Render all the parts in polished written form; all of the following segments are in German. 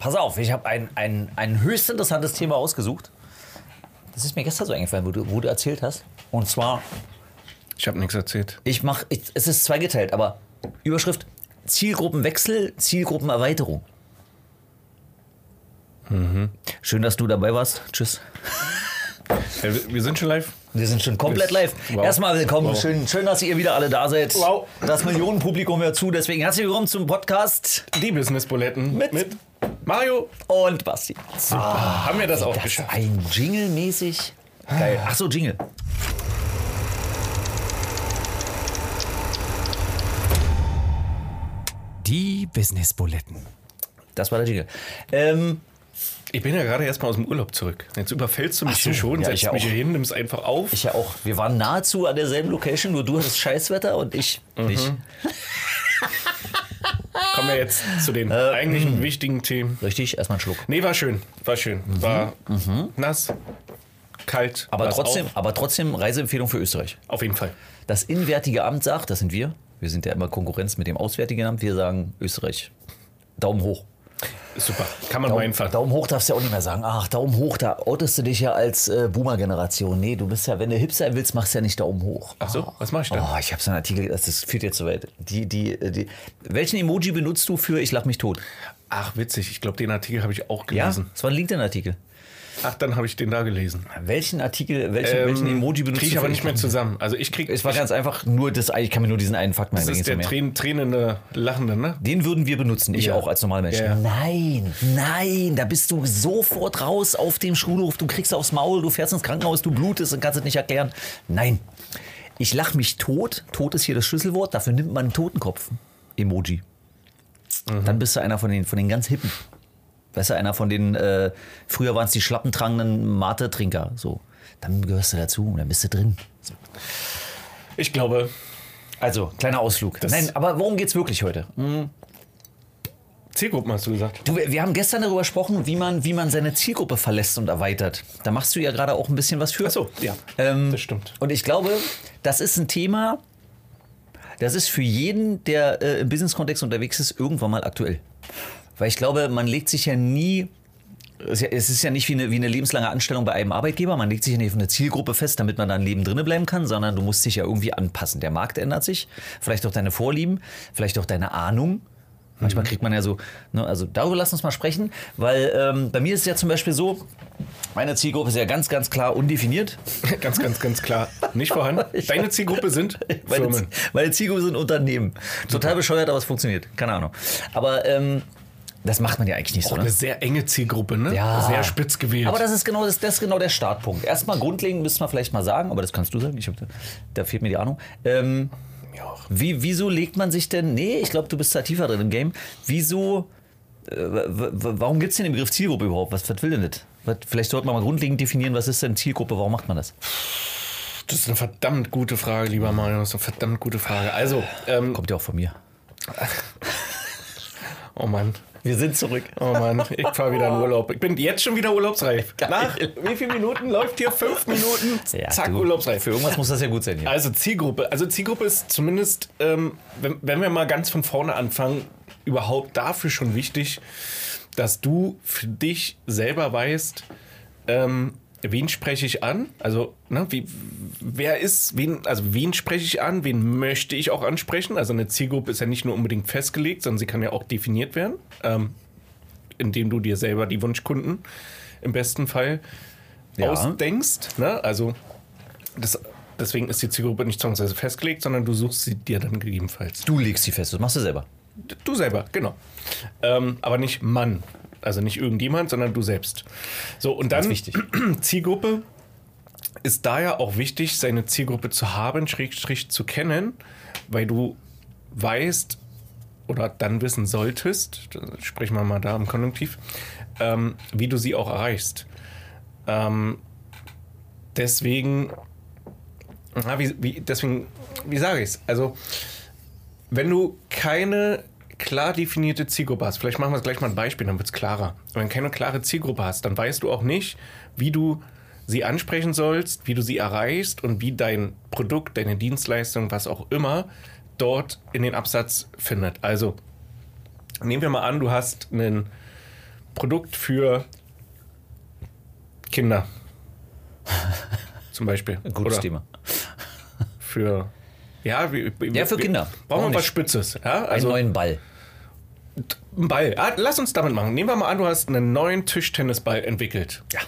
pass auf, ich habe ein höchst interessantes Thema ausgesucht. Das ist mir gestern so eingefallen, wo du erzählt hast. Und zwar... Ich habe nichts erzählt. Es ist zweigeteilt, aber Überschrift Zielgruppenwechsel, Zielgruppenerweiterung. Schön, dass du dabei warst. Tschüss. Ja, wir sind schon live. Wir sind schon komplett live. Wow. Erstmal willkommen. Wow. Schön, dass ihr wieder alle da seid. Wow. Das Millionenpublikum hört zu. Deswegen herzlich willkommen zum Podcast Die Business-Buletten mit Mario und Basti. Super. Haben wir das auch Das geschafft? ein Jingle-mäßig. Geil. Ach so, Jingle. Die Business-Buletten. Das war der Jingle. Ich bin ja gerade erst mal aus dem Urlaub zurück. Jetzt überfällst du mich Ach so, hier schon, ja, ich setzt ja mich auch. hier hin, nimmst einfach auf. Ich ja auch. Wir waren nahezu an derselben Location, nur du hattest Scheißwetter und ich nicht. Kommen wir jetzt zu den eigentlichen wichtigen Themen. Richtig, erstmal einen Schluck. Nee, war schön. War schön. War nass, kalt. Aber war's trotzdem Reiseempfehlung für Österreich. auch. Auf jeden Fall. Das Inwärtige Amt sagt, das sind wir. Wir sind ja immer Konkurrenz mit dem Auswärtigen Amt. Wir sagen Österreich. Daumen hoch. Super. Kann man mal einfahren. Daumen hoch darfst du ja auch nicht mehr sagen. Ach, Daumen hoch, da outest du dich ja als Boomer-Generation. Nee, du bist ja, wenn du hip sein willst, machst du ja nicht Daumen hoch. Ach so, was mach ich dann? Oh, ich habe so einen Artikel, das führt jetzt so weit. Welchen Emoji benutzt du für Ich lach mich tot? Ach, witzig. Ich glaube, den Artikel habe ich auch Ja, gelesen. das war ein LinkedIn-Artikel. Ach, dann habe ich den da gelesen. Welchen Emoji benutzt Kriege ich du aber für nicht mehr zusammen. Also ich kriege... Es war ganz einfach nur das, ich kann mir nur diesen einen Fakt Das ist der tränende, lachende, ne? Den würden wir benutzen, ich Ja. auch als Normalmensch. Ja. Nein, da bist du sofort raus auf dem Schulhof, du kriegst aufs Maul, du fährst ins Krankenhaus, du blutest und kannst es nicht erklären. Nein, ich lach mich tot, tot ist hier das Schlüsselwort, dafür nimmt man einen Totenkopf-Emoji. Dann bist du einer von den ganz Hippen. Weißt du, einer von den, früher waren es die schlappentragenden Mate-Trinker, so. Dann gehörst du dazu und dann bist du drin. So. Ich glaube... Also, kleiner Ausflug. Nein, aber worum geht's wirklich heute? Zielgruppen hast du gesagt. Du, wir haben gestern darüber gesprochen, wie man seine Zielgruppe verlässt und erweitert. Da machst du ja gerade auch ein bisschen was für. Ach so, ja, das stimmt. Und ich glaube, das ist ein Thema, das ist für jeden, der im Business-Kontext unterwegs ist, irgendwann mal aktuell. Weil ich glaube, man legt sich ja nie, es ist ja nicht wie eine lebenslange Anstellung bei einem Arbeitgeber, man legt sich ja nicht auf eine Zielgruppe fest, damit man da ein Leben drinne bleiben kann, sondern du musst dich ja irgendwie anpassen. Der Markt ändert sich, vielleicht auch deine Vorlieben, vielleicht auch deine Ahnung. Manchmal kriegt man ja so, ne, also darüber lass uns mal sprechen, weil bei mir ist es ja zum Beispiel so, meine Zielgruppe ist ja ganz, ganz klar undefiniert. Ganz, ganz, ganz klar. Nicht vorhanden. Deine Zielgruppe sind Firmen. Meine Zielgruppe sind Unternehmen. Total bescheuert, aber es funktioniert. Keine Ahnung. Aber das macht man ja eigentlich nicht Auch so. eine Ne? sehr enge Zielgruppe, ne? Ja. Sehr spitz gewählt. Aber das ist genau der Startpunkt. Erstmal grundlegend müssen wir vielleicht mal sagen, aber das kannst du sagen, da fehlt mir die Ahnung. Wieso legt man sich denn, nee, ich glaube, du bist da tiefer drin im Game, warum gibt es denn den Begriff Zielgruppe überhaupt? Was will denn das? Vielleicht sollte man mal grundlegend definieren, was ist denn Zielgruppe, warum macht man das? Das ist eine verdammt gute Frage, lieber Mario. Das ist eine verdammt gute Frage. Also, Kommt ja auch von mir. oh Mann. Wir sind zurück. Oh Mann, ich fahre wieder in Urlaub. Ich bin jetzt schon wieder urlaubsreif. Nach wie vielen Minuten läuft hier? 5 Minuten? Ja, Zack, du, urlaubsreif. Für irgendwas muss das ja gut sein hier. Also Zielgruppe. Also Zielgruppe ist zumindest, wenn wir mal ganz von vorne anfangen, überhaupt dafür schon wichtig, dass du für dich selber weißt, wen spreche ich an? Also, ne, wen spreche ich an? Wen möchte ich auch ansprechen? Also eine Zielgruppe ist ja nicht nur unbedingt festgelegt, sondern sie kann ja auch definiert werden, indem du dir selber die Wunschkunden im besten Fall ausdenkst. Ne? Also deswegen ist die Zielgruppe nicht zwangsweise festgelegt, sondern du suchst sie dir dann gegebenenfalls. Du legst sie fest, das machst du selber. Du selber, genau. Aber nicht Mann. Also nicht irgendjemand, sondern du selbst. So, und dann wichtig. Zielgruppe ist da ja auch wichtig, seine Zielgruppe zu haben, Schrägstrich zu kennen, weil du weißt oder dann wissen solltest, sprechen wir mal da im Konjunktiv, wie du sie auch erreichst. Deswegen, wie sage ich es? Also, wenn du keine klar definierte Zielgruppe hast, vielleicht machen wir gleich mal ein Beispiel, dann wird es klarer. Wenn du keine klare Zielgruppe hast, dann weißt du auch nicht, wie du sie ansprechen sollst, wie du sie erreichst und wie dein Produkt, deine Dienstleistung, was auch immer, dort in den Absatz findet. Also, nehmen wir mal an, du hast einen Produkt für Kinder. Zum Beispiel. Ein gutes Oder Thema. für... Ja, Für Kinder. Brauchen wir was Spitzes. Ja? Also Einen neuen Ball. ein Ball. Lass uns damit machen. Nehmen wir mal an, du hast einen neuen Tischtennisball entwickelt. Ja.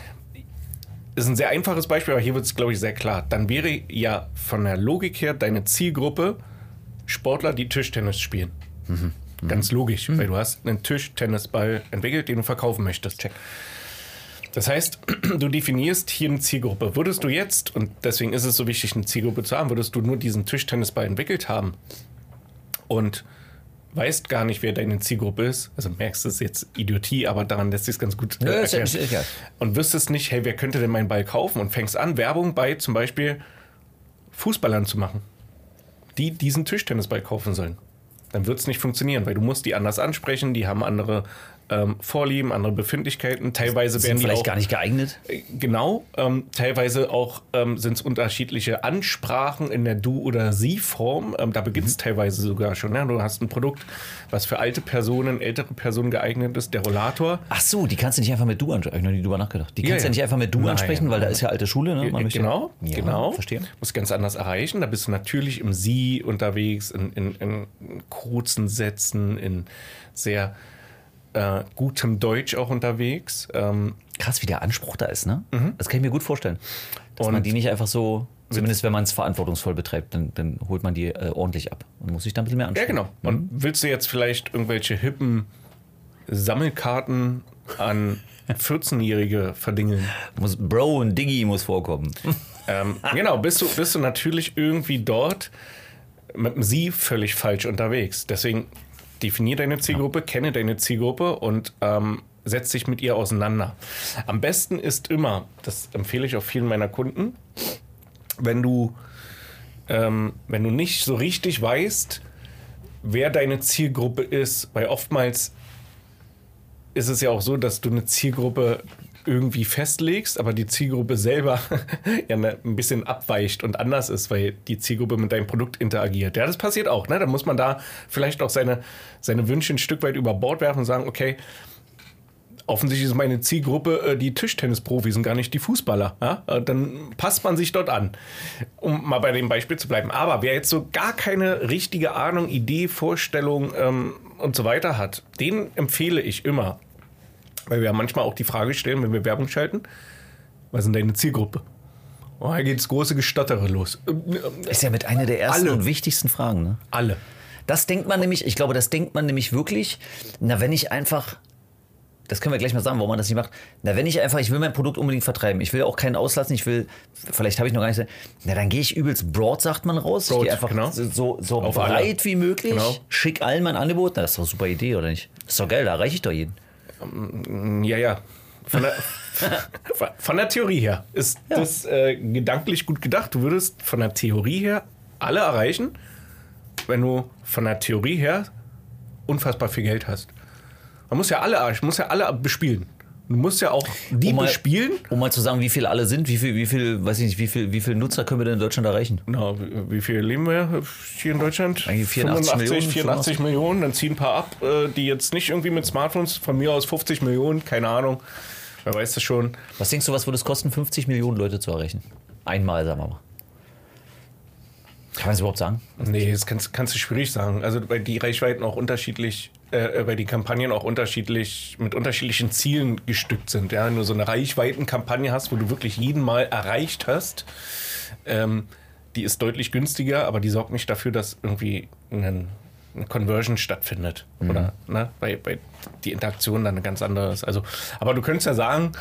Ist ein sehr einfaches Beispiel, aber hier wird es, glaube ich, sehr klar. Dann wäre ja von der Logik her deine Zielgruppe Sportler, die Tischtennis spielen. Ganz logisch, weil du hast einen Tischtennisball entwickelt, den du verkaufen möchtest. Check. Das heißt, du definierst hier eine Zielgruppe. Würdest du jetzt, und deswegen ist es so wichtig, eine Zielgruppe zu haben, würdest du nur diesen Tischtennisball entwickelt haben und weißt gar nicht, wer deine Zielgruppe ist, also merkst du es jetzt Idiotie, aber daran lässt sich es ganz gut erklären. Ist egal. Und wüsstest nicht, hey, wer könnte denn meinen Ball kaufen? Und fängst an, Werbung bei zum Beispiel Fußballern zu machen, die diesen Tischtennisball kaufen sollen. Dann wird es nicht funktionieren, weil du musst die anders ansprechen, die haben andere Vorlieben, andere Befindlichkeiten. Teilweise werden die vielleicht auch gar nicht geeignet. Genau, teilweise auch sind es unterschiedliche Ansprachen in der Du- oder Sie-Form. Da beginnt es teilweise sogar schon. Ne? Du hast ein Produkt, was für ältere Personen geeignet ist, der Rollator. Ach so, die kannst du nicht einfach mit Du ansprechen. Ich habe noch nie drüber nachgedacht. Die kannst du ja nicht einfach mit Du Nein. ansprechen, weil da ist ja alte Schule. Ne? Man möchte- Genau. Verstehe. Musst ganz anders erreichen. Da bist du natürlich im Sie unterwegs, in kurzen Sätzen, in sehr gutem Deutsch auch unterwegs. Krass, wie der Anspruch da ist, ne? Das kann ich mir gut vorstellen. Dass Und man die nicht einfach so, zumindest wenn man es verantwortungsvoll betreibt, dann holt man die ordentlich ab und muss sich da ein bisschen mehr Ja, anschauen. genau. Und willst du jetzt vielleicht irgendwelche hippen Sammelkarten an 14-Jährige verdingeln? Bro und Diggi muss vorkommen. Genau, bist du natürlich irgendwie dort mit dem Sie völlig falsch unterwegs. Deswegen definier deine Zielgruppe, kenne deine Zielgruppe und setz dich mit ihr auseinander. Am besten ist immer, das empfehle ich auch vielen meiner Kunden, wenn du nicht so richtig weißt, wer deine Zielgruppe ist, weil oftmals ist es ja auch so, dass du eine Zielgruppe irgendwie festlegst, aber die Zielgruppe selber ja ein bisschen abweicht und anders ist, weil die Zielgruppe mit deinem Produkt interagiert. Ja, das passiert auch. Ne? Da muss man da vielleicht auch seine Wünsche ein Stück weit über Bord werfen und sagen, okay, offensichtlich ist meine Zielgruppe die Tischtennisprofis und gar nicht die Fußballer. Ja? Dann passt man sich dort an, um mal bei dem Beispiel zu bleiben. Aber wer jetzt so gar keine richtige Ahnung, Idee, Vorstellung und so weiter hat, den empfehle ich immer, weil wir ja manchmal auch die Frage stellen, wenn wir Werbung schalten, was ist denn deine Zielgruppe? Oh, da geht das große Gestottere los. Ist ja mit einer der ersten Alle. und wichtigsten Fragen, ne? Alle. Das denkt man nämlich, ich glaube, das denkt man nämlich wirklich, wenn ich einfach, das können wir gleich mal sagen, warum man das nicht macht, wenn ich will mein Produkt unbedingt vertreiben, ich will auch keinen auslassen, vielleicht habe ich noch gar nicht, dann gehe ich übelst broad, sagt man raus, Broad, ich gehe einfach genau. so Auf breit alle. wie möglich, Genau. schick allen mein Angebot, das ist doch eine super Idee, oder nicht? Das ist doch geil, da erreiche ich doch jeden. Ja. Von der Theorie her ist das gedanklich gut gedacht. Du würdest von der Theorie her alle erreichen, wenn du von der Theorie her unfassbar viel Geld hast. Man muss ja alle bespielen. Du musst ja auch die bespielen. Um mal zu sagen, wie viele alle sind, wie viel Nutzer können wir denn in Deutschland erreichen? Na, wie viel leben wir hier in Deutschland? Eigentlich 84 Millionen. Dann ziehen ein paar ab, die jetzt nicht irgendwie mit Smartphones, von mir aus 50 Millionen, keine Ahnung. Wer weiß das schon. Was denkst du, was würde es kosten, 50 Millionen Leute zu erreichen? Einmal, sagen wir mal. Kann man das überhaupt sagen? Nee, das kannst du schwierig sagen. Also, weil die Reichweiten auch unterschiedlich, weil die Kampagnen auch unterschiedlich, mit unterschiedlichen Zielen gestückt sind. Ja, wenn du so eine Reichweitenkampagne hast, wo du wirklich jeden Mal erreicht hast, die ist deutlich günstiger, aber die sorgt nicht dafür, dass irgendwie eine Conversion stattfindet. Oder, ne, weil die Interaktion dann eine ganz andere ist. Also, aber du könntest ja sagen,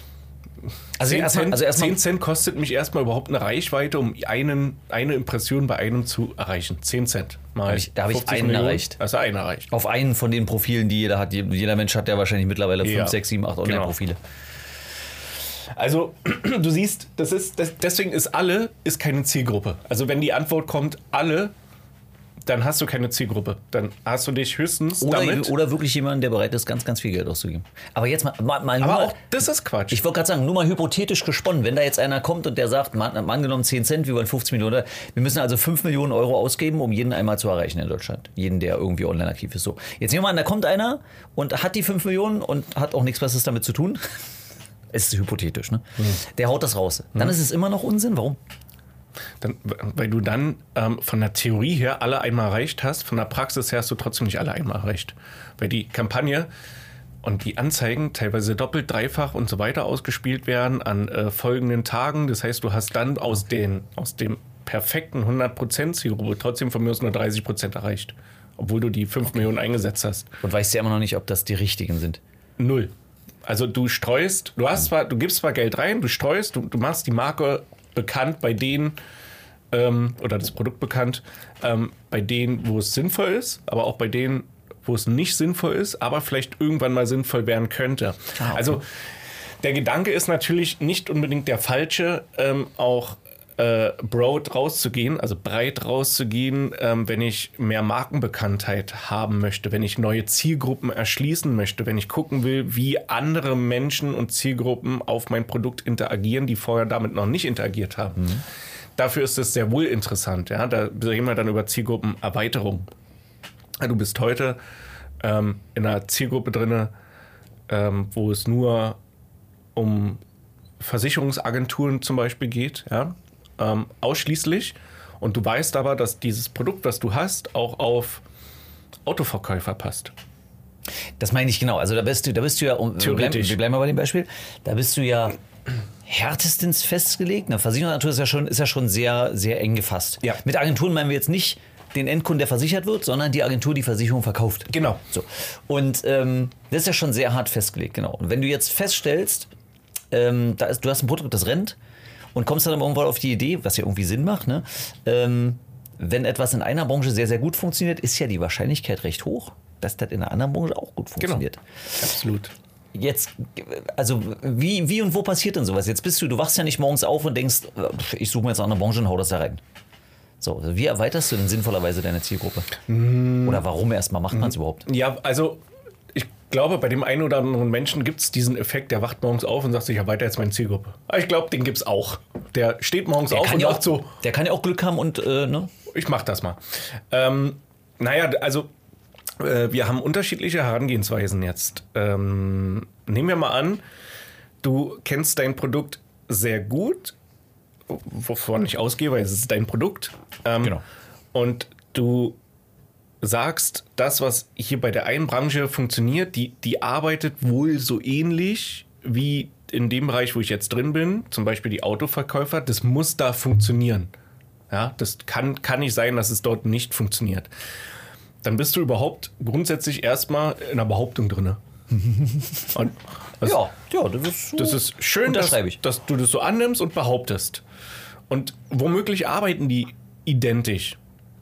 10 Cent kostet mich erstmal überhaupt eine Reichweite, um eine Impression bei einem zu erreichen. 10 Cent. Da habe ich einen Millionen, erreicht. Also einen erreicht. Auf einen von den Profilen, die jeder hat. Jeder Mensch hat ja wahrscheinlich mittlerweile 5, 6, 7, 8 Online-Profile. Also, du siehst, deswegen ist alle keine Zielgruppe. Also, wenn die Antwort kommt, alle, dann hast du keine Zielgruppe. Dann hast du dich höchstens damit... Oder wirklich jemanden, der bereit ist, ganz, ganz viel Geld auszugeben. Aber jetzt mal Aber auch das ist Quatsch. Ich wollte gerade sagen, nur mal hypothetisch gesponnen, wenn da jetzt einer kommt und der sagt, man, angenommen 10 Cent, wir wollen 50 Millionen, wir müssen also 5 Millionen Euro ausgeben, um jeden einmal zu erreichen in Deutschland. Jeden, der irgendwie online aktiv ist. So. Jetzt nehmen wir mal an, da kommt einer und hat die 5 Millionen und hat auch nichts Besseres damit zu tun. Es ist hypothetisch, ne? Der haut das raus. Dann ist es immer noch Unsinn. Warum? Weil du dann von der Theorie her alle einmal erreicht hast, von der Praxis her hast du trotzdem nicht alle einmal erreicht. Weil die Kampagne und die Anzeigen teilweise doppelt, dreifach und so weiter ausgespielt werden an folgenden Tagen. Das heißt, du hast dann aus dem perfekten 100% Zielgruppe trotzdem von mir aus nur 30% erreicht. Obwohl du die 5 Millionen eingesetzt hast. Und weißt ja immer noch nicht, ob das die richtigen sind. 0. Also du streust, du gibst zwar Geld rein, du streust, du machst die Marke bekannt bei denen, oder das Produkt bekannt, bei denen, wo es sinnvoll ist, aber auch bei denen, wo es nicht sinnvoll ist, aber vielleicht irgendwann mal sinnvoll werden könnte. Okay. Also der Gedanke ist natürlich nicht unbedingt der falsche, auch broad rauszugehen, also breit rauszugehen, wenn ich mehr Markenbekanntheit haben möchte, wenn ich neue Zielgruppen erschließen möchte, wenn ich gucken will, wie andere Menschen und Zielgruppen auf mein Produkt interagieren, die vorher damit noch nicht interagiert haben. Dafür ist es sehr wohl interessant. Ja? Da reden wir dann über Zielgruppenerweiterung. Du bist heute in einer Zielgruppe drin, wo es nur um Versicherungsagenturen zum Beispiel geht, ja? Ausschließlich. Und du weißt aber, dass dieses Produkt, was du hast, auch auf Autoverkäufer passt. Das meine ich genau. Also da bist du ja, Theoretisch. wir bleiben mal bei dem Beispiel, da bist du ja härtestens festgelegt. Eine Versicherungsagentur ist ja schon sehr, sehr eng gefasst. Ja. Mit Agenturen meinen wir jetzt nicht den Endkunden, der versichert wird, sondern die Agentur, die Versicherung verkauft. Genau. So. Und das ist ja schon sehr hart festgelegt, genau. Und wenn du jetzt feststellst, du hast ein Produkt, das rennt, und kommst dann irgendwann auf die Idee, was ja irgendwie Sinn macht, ne? Wenn etwas in einer Branche sehr, sehr gut funktioniert, ist ja die Wahrscheinlichkeit recht hoch, dass das in einer anderen Branche auch gut funktioniert. Genau. Absolut. Jetzt, also wie und wo passiert denn sowas? Jetzt du wachst ja nicht morgens auf und denkst, ich suche mir jetzt eine andere Branche und hau das da rein. So, also wie erweiterst du denn sinnvollerweise deine Zielgruppe? Oder warum erstmal macht man es überhaupt? Ja, also ich glaube, bei dem einen oder anderen Menschen gibt es diesen Effekt, der wacht morgens auf und sagt sich, ich erweitere jetzt meine Zielgruppe. Aber ich glaube, den gibt es auch. Der steht morgens auf und sagt so... Der kann ja auch Glück haben und, ne? Ich mach das mal. Naja, also wir haben unterschiedliche Herangehensweisen jetzt. Nehmen wir mal an, du kennst dein Produkt sehr gut, wovon ich ausgehe, weil es ist dein Produkt. Genau. Und du sagst, das, was hier bei der einen Branche funktioniert, die arbeitet wohl so ähnlich wie in dem Bereich, wo ich jetzt drin bin, zum Beispiel die Autoverkäufer, das muss da funktionieren. Ja, das kann nicht sein, dass es dort nicht funktioniert. Dann bist du überhaupt grundsätzlich erstmal in einer Behauptung drin. Und das ist schön, dass du das so annimmst und behauptest. Und womöglich arbeiten die identisch.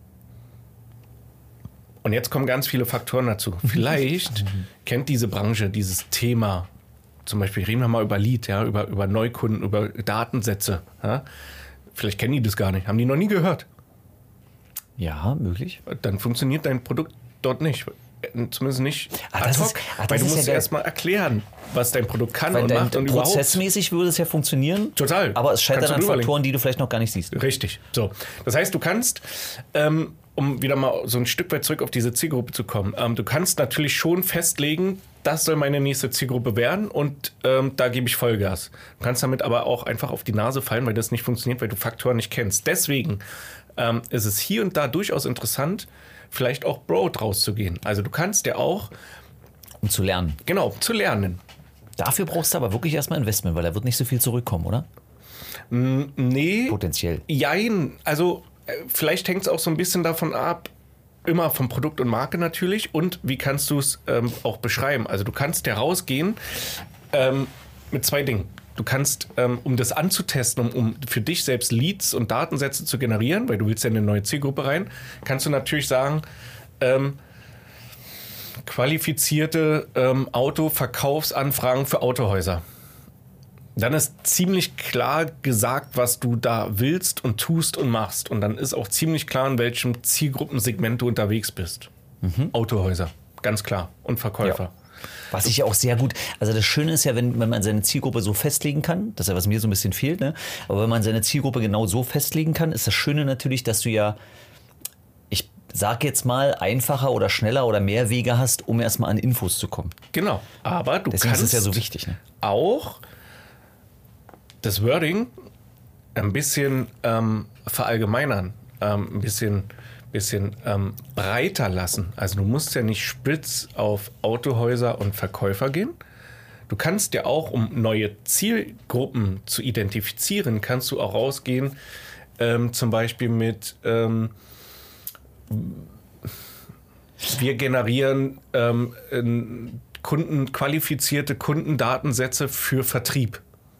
Und jetzt kommen ganz viele Faktoren dazu. Vielleicht kennt diese Branche dieses Thema. Zum Beispiel reden wir mal über Lead, ja, über Neukunden, über Datensätze. Ja. Vielleicht kennen die das gar nicht, haben die noch nie gehört. Ja, möglich. Dann funktioniert dein Produkt dort nicht. Zumindest nicht ad hoc, weil du musst ja erstmal erklären, was dein Produkt kann weil und macht und überhaupt. Prozessmäßig würde es ja funktionieren. Total. Aber es scheitert an Faktoren, die du vielleicht noch gar nicht siehst. Richtig. So. Das heißt, du kannst, um wieder mal so ein Stück weit zurück auf diese Zielgruppe zu kommen, du kannst natürlich schon festlegen, das soll meine nächste Zielgruppe werden und da gebe ich Vollgas. Du kannst damit aber auch einfach auf die Nase fallen, weil das nicht funktioniert, weil du Faktoren nicht kennst. Deswegen ist es hier und da durchaus interessant, vielleicht auch broad rauszugehen. Also du kannst ja auch... Um zu lernen. Genau, zu lernen. Dafür brauchst du aber wirklich erstmal Investment, weil da wird nicht so viel zurückkommen, oder? Nee. Potenziell. Jein. Also vielleicht hängt es auch so ein bisschen davon ab, immer vom Produkt und Marke natürlich und wie kannst du es auch beschreiben. Also du kannst ja rausgehen mit zwei Dingen. Du kannst, um das anzutesten, um für dich selbst Leads und Datensätze zu generieren, weil du willst ja in eine neue Zielgruppe rein, kannst du natürlich sagen, qualifizierte Autoverkaufsanfragen für Autohäuser. dann ist ziemlich klar gesagt, was du da willst und tust und machst. Und dann ist auch ziemlich klar, in welchem Zielgruppensegment du unterwegs bist. Autohäuser, ganz klar. Und Verkäufer. Ja. Was ich auch sehr gut, also das Schöne ist ja, wenn man seine Zielgruppe so festlegen kann, das ist ja, was mir so ein bisschen fehlt, ne? Aber wenn man seine Zielgruppe genau so festlegen kann, ist das Schöne natürlich, dass du ja, ich sag jetzt mal, einfacher oder schneller oder mehr Wege hast, um erstmal an Infos zu kommen. Genau, aber du Deswegen kannst ist es ja so wichtig, ne? auch das Wording ein bisschen verallgemeinern, ein bisschen breiter lassen. Also du musst ja nicht spitz auf Autohäuser und Verkäufer gehen. Du kannst ja auch, um neue Zielgruppen zu identifizieren, kannst du auch rausgehen, zum Beispiel mit wir generieren qualifizierte Kundendatensätze für Vertrieb.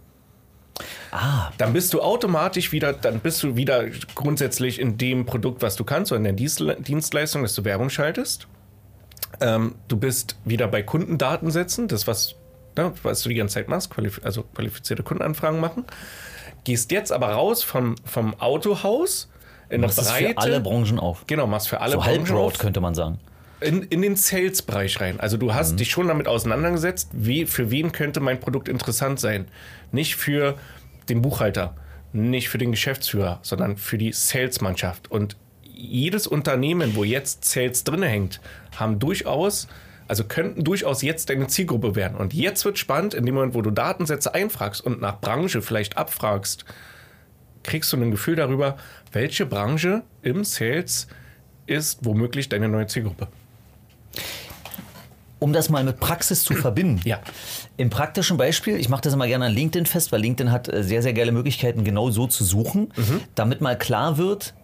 Dann bist du automatisch wieder, grundsätzlich in dem Produkt, was du kannst, oder in der Dienstleistung, dass du Werbung schaltest. Du bist wieder bei Kundendatensätzen, das, was du die ganze Zeit machst, qualifizierte Kundenanfragen machen. Gehst jetzt aber raus vom Autohaus in der Breite. Für alle Branchen auf. Genau, machst für alle so Branchen Halbroad auf. könnte man sagen. In den Sales-Bereich rein. Also du hast dich schon damit auseinandergesetzt, für wen könnte mein Produkt interessant sein. Nicht für den Buchhalter, nicht für den Geschäftsführer, sondern für die Sales-Mannschaft. Und jedes Unternehmen, wo jetzt Sales drin hängt, könnten durchaus jetzt deine Zielgruppe werden. Und jetzt wird spannend, in dem Moment, wo du Datensätze einfragst und nach Branche vielleicht abfragst, kriegst du ein Gefühl darüber, welche Branche im Sales ist womöglich deine neue Zielgruppe. Um das mal mit Praxis zu verbinden. Ja. Im praktischen Beispiel, ich mache das immer gerne an LinkedIn fest, weil LinkedIn hat sehr, sehr geile Möglichkeiten, genau so zu suchen, damit mal klar wird,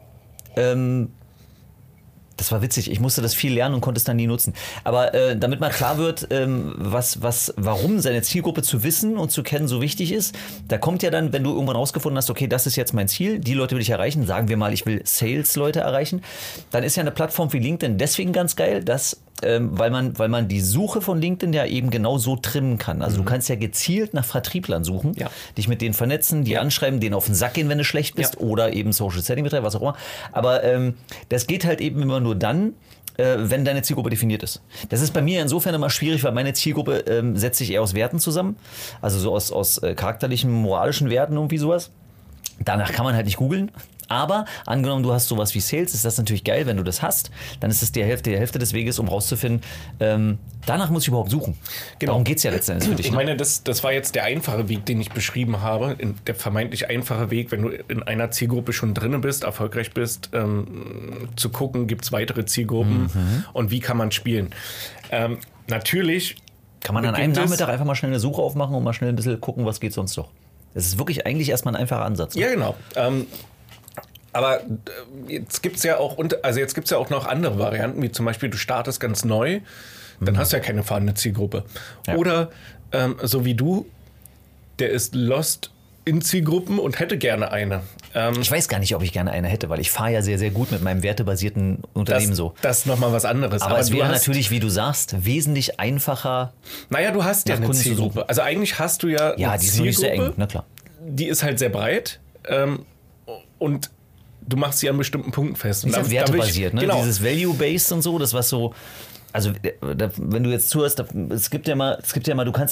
das war witzig, ich musste das viel lernen und konnte es dann nie nutzen. Aber damit mal klar wird, warum seine Zielgruppe zu wissen und zu kennen so wichtig ist, da kommt ja dann, wenn du irgendwann rausgefunden hast, okay, das ist jetzt mein Ziel, die Leute will ich erreichen, sagen wir mal, ich will Sales-Leute erreichen, dann ist ja eine Plattform wie LinkedIn deswegen ganz geil, dass weil man die Suche von LinkedIn ja eben genau so trimmen kann. Also du kannst ja gezielt nach Vertrieblern suchen, dich mit denen vernetzen, die anschreiben, denen auf den Sack gehen, wenn du schlecht bist oder eben Social Selling betreiben, was auch immer. Aber das geht halt eben immer nur dann, wenn deine Zielgruppe definiert ist. Das ist bei mir insofern immer schwierig, weil meine Zielgruppe setzt sich eher aus Werten zusammen, also so aus charakterlichen, moralischen Werten irgendwie sowas. Danach kann man halt nicht googeln. Aber angenommen, du hast sowas wie Sales, ist das natürlich geil, wenn du das hast. Dann ist es die Hälfte des Weges, um rauszufinden, danach muss ich überhaupt suchen. Genau. Darum geht es ja letztendlich für dich. Ich meine, das war jetzt der einfache Weg, den ich beschrieben habe. Der vermeintlich einfache Weg, wenn du in einer Zielgruppe schon drin bist, erfolgreich bist, zu gucken, gibt es weitere Zielgruppen und wie kann man spielen. Natürlich kann man an einem Nachmittag einfach mal schnell eine Suche aufmachen und mal schnell ein bisschen gucken, was geht sonst noch. Das ist wirklich eigentlich erstmal ein einfacher Ansatz. Ja, genau. Aber jetzt gibt es ja auch noch andere Varianten, wie zum Beispiel, du startest ganz neu, dann hast du ja keine vorhandene Zielgruppe. Ja. Oder so wie du, der ist lost in Zielgruppen und hätte gerne eine. Ich weiß gar nicht, ob ich gerne eine hätte, weil ich fahre ja sehr, sehr gut mit meinem wertebasierten Unternehmen so. Das ist nochmal was anderes. Aber es wäre natürlich, wie du sagst, wesentlich einfacher. Naja, du hast ja eine Zielgruppe. Also eigentlich hast du ja eine die ist nicht sehr eng, na klar. Die ist halt sehr breit und du machst sie an bestimmten Punkten fest. Und ist wertebasiert, ne? Genau. Dieses Value-Based und so, das was so, also wenn du jetzt zuhörst, es gibt ja mal, du kannst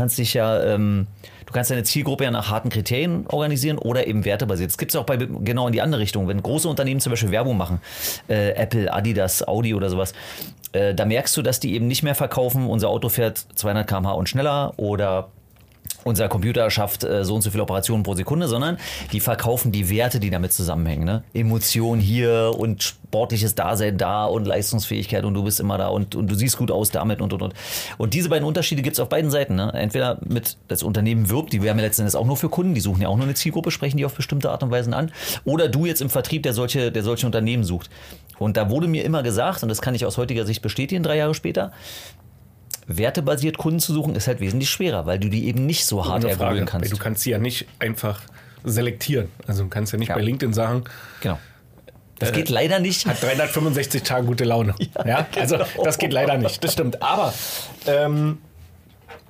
deine Zielgruppe ja nach harten Kriterien organisieren oder eben wertebasiert. Das gibt es auch genau in die andere Richtung. Wenn große Unternehmen zum Beispiel Werbung machen, Apple, Adidas, Audi oder sowas, da merkst du, dass die eben nicht mehr verkaufen, unser Auto fährt 200 km/h und schneller oder unser Computer schafft so und so viele Operationen pro Sekunde, sondern die verkaufen die Werte, die damit zusammenhängen. Ne? Emotion hier und sportliches Dasein da und Leistungsfähigkeit und du bist immer da und du siehst gut aus damit und. Und diese beiden Unterschiede gibt es auf beiden Seiten. Ne? Entweder mit das Unternehmen wirbt, die werben ja letztendlich auch nur für Kunden, die suchen ja auch nur eine Zielgruppe, sprechen die auf bestimmte Art und Weise an. Oder du jetzt im Vertrieb, der solche Unternehmen sucht. Und da wurde mir immer gesagt, und das kann ich aus heutiger Sicht bestätigen, 3 Jahre später, wertebasiert Kunden zu suchen, ist halt wesentlich schwerer, weil du die eben nicht so hart ergoogeln kannst. Du kannst sie ja nicht einfach selektieren. Also du kannst ja nicht bei LinkedIn sagen, genau. Das geht leider nicht. Hat 365 Tage gute Laune. Ja, also das geht leider nicht. Das stimmt. Aber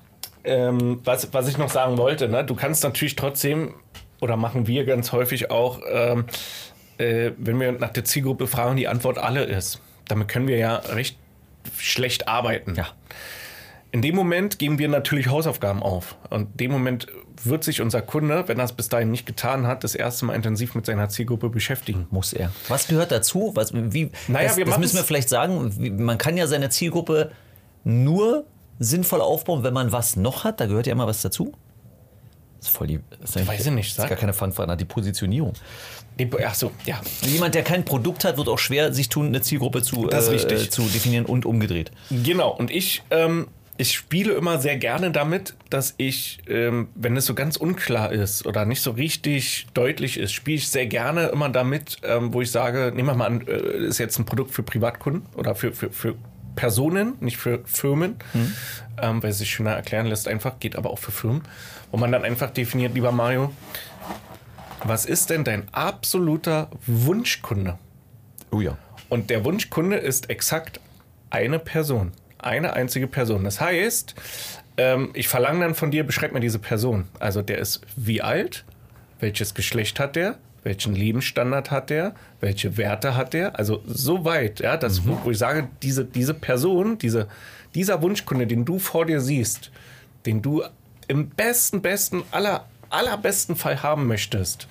Was ich noch sagen wollte, ne? Du kannst natürlich trotzdem, oder machen wir ganz häufig auch, wenn wir nach der Zielgruppe fragen, die Antwort alle ist. Damit können wir ja recht schlecht arbeiten. Ja. In dem Moment geben wir natürlich Hausaufgaben auf. Und in dem Moment wird sich unser Kunde, wenn er es bis dahin nicht getan hat, das erste Mal intensiv mit seiner Zielgruppe beschäftigen. Muss er. Was gehört dazu? Das müssen wir vielleicht sagen. Man kann ja seine Zielgruppe nur sinnvoll aufbauen, wenn man was noch hat. Da gehört ja immer was dazu. Das ist voll weiß ich nicht. Das ist gar keine Fangfrage, die Positionierung. Ach so, ja. Jemand, der kein Produkt hat, wird auch schwer sich tun, eine Zielgruppe zu definieren und umgedreht. Genau. Und ich spiele immer sehr gerne damit, dass ich, wenn es so ganz unklar ist oder nicht so richtig deutlich ist, spiele ich sehr gerne immer damit, wo ich sage, nehmen wir mal an, ist jetzt ein Produkt für Privatkunden oder für Personen, nicht für Firmen, weil es sich schöner erklären lässt einfach, geht aber auch für Firmen, wo man dann einfach definiert, lieber Mario, was ist denn dein absoluter Wunschkunde? Oh ja. Und der Wunschkunde ist exakt eine Person. Eine einzige Person. Das heißt, ich verlange dann von dir, beschreib mir diese Person. Also der ist wie alt, welches Geschlecht hat der, welchen Lebensstandard hat der, welche Werte hat der. Also so weit, ja, wo ich sage, diese Person, dieser Wunschkunde, den du vor dir siehst, den du im allerbesten Fall haben möchtest,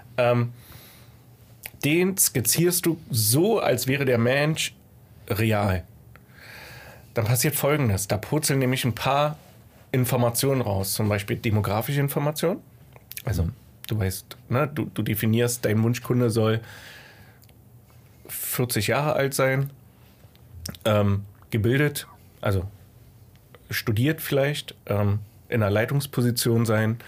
den skizzierst du so, als wäre der Mensch real. Dann passiert Folgendes. Da purzeln nämlich ein paar Informationen raus. Zum Beispiel demografische Informationen. Also du weißt, ne, du definierst, dein Wunschkunde soll 40 Jahre alt sein, gebildet, also studiert vielleicht, in einer Leitungsposition sein.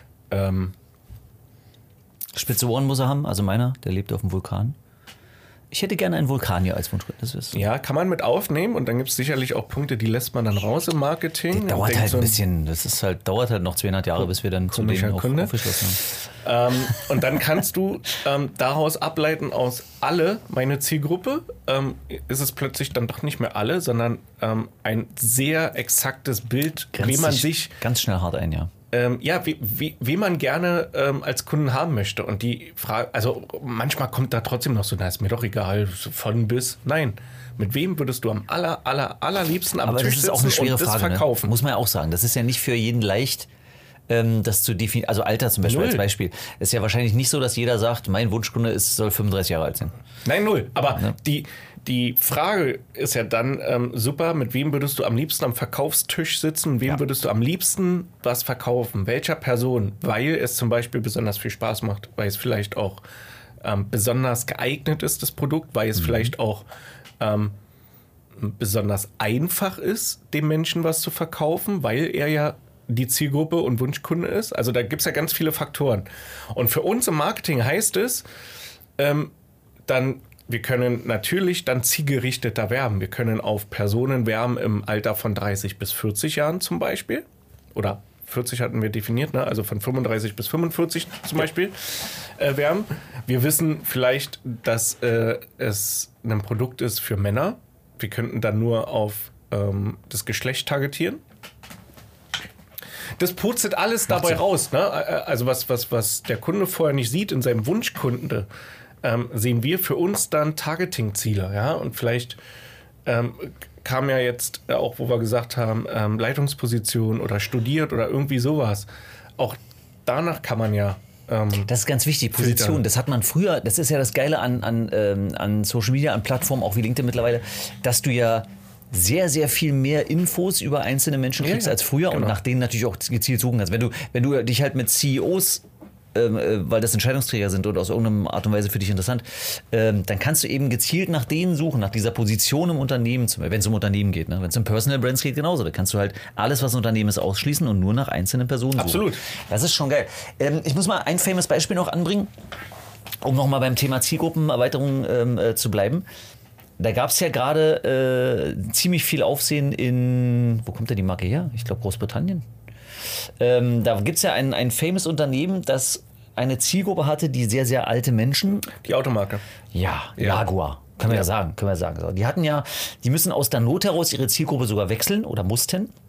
Spitze Ohren muss er haben. Also meiner, der lebt auf dem Vulkan. Ich hätte gerne einen Vulkanier als Wunschkunde. Ja, kann man mit aufnehmen und dann gibt es sicherlich auch Punkte, die lässt man dann raus im Marketing. Das dauert halt ein bisschen, dauert halt noch 200 Jahre, bis wir dann zu denen aufgeschlossen haben. Und dann kannst du daraus ableiten aus alle, meine Zielgruppe, ist es plötzlich dann doch nicht mehr alle, sondern ein sehr exaktes Bild, wie man sich ganz schnell hart ein, ja. Wie man gerne als Kunden haben möchte. Und die Frage, also manchmal kommt da trotzdem noch so, na, ist mir doch egal, von bis. Nein, mit wem würdest du am allerliebsten am Tisch sitzen auch eine schwere und das Frage, verkaufen? Ne? Muss man ja auch sagen. Das ist ja nicht für jeden leicht, das zu definieren. Also Alter zum Beispiel als Beispiel. Ist ja wahrscheinlich nicht so, dass jeder sagt, mein Wunschkunde soll 35 Jahre alt sein. Nein, null. Aber ja. Die Frage ist ja dann super, mit wem würdest du am liebsten am Verkaufstisch sitzen? Wem würdest du am liebsten was verkaufen? Welcher Person? Weil es zum Beispiel besonders viel Spaß macht, weil es vielleicht auch besonders geeignet ist, das Produkt, weil es vielleicht auch besonders einfach ist, dem Menschen was zu verkaufen, weil er ja die Zielgruppe und Wunschkunde ist. Also da gibt es ja ganz viele Faktoren. Und für uns im Marketing heißt es, wir können natürlich dann zielgerichteter werben. Wir können auf Personen werben im Alter von 30 bis 40 Jahren zum Beispiel. Oder 40 hatten wir definiert, ne? Also von 35 bis 45 zum Beispiel werben. Wir wissen vielleicht, dass es ein Produkt ist für Männer. Wir könnten dann nur auf das Geschlecht targetieren. Das putzelt alles dabei raus. Ne? Also was der Kunde vorher nicht sieht in seinem Wunschkunde, sehen wir für uns dann Targeting-Ziele. Ja? Und vielleicht kam ja jetzt auch, wo wir gesagt haben, Leitungsposition oder studiert oder irgendwie sowas. Auch danach kann man ja das ist ganz wichtig, Position. Filtern. Das hat man früher, das ist ja das Geile an Social Media, an Plattformen, auch wie LinkedIn mittlerweile, dass du ja sehr, sehr viel mehr Infos über einzelne Menschen kriegst als früher und nach denen natürlich auch gezielt suchen kannst. Wenn du dich halt mit CEOs, weil das Entscheidungsträger sind oder aus irgendeiner Art und Weise für dich interessant, dann kannst du eben gezielt nach denen suchen, nach dieser Position im Unternehmen, wenn es um Unternehmen geht. Ne? Wenn es um Personal Brands geht, genauso. Da kannst du halt alles, was ein Unternehmen ist, ausschließen und nur nach einzelnen Personen suchen. Absolut. Das ist schon geil. Ich muss mal ein famous Beispiel noch anbringen, um nochmal beim Thema Zielgruppenerweiterung zu bleiben. Da gab es ja gerade ziemlich viel Aufsehen in, wo kommt denn die Marke her? Ich glaube Großbritannien. Da gibt es ja ein famous Unternehmen, das eine Zielgruppe hatte, die sehr, sehr alte Menschen. Die Automarke. Ja, Jaguar. Können wir ja sagen. So, die müssen aus der Not heraus ihre Zielgruppe sogar wechseln oder mussten.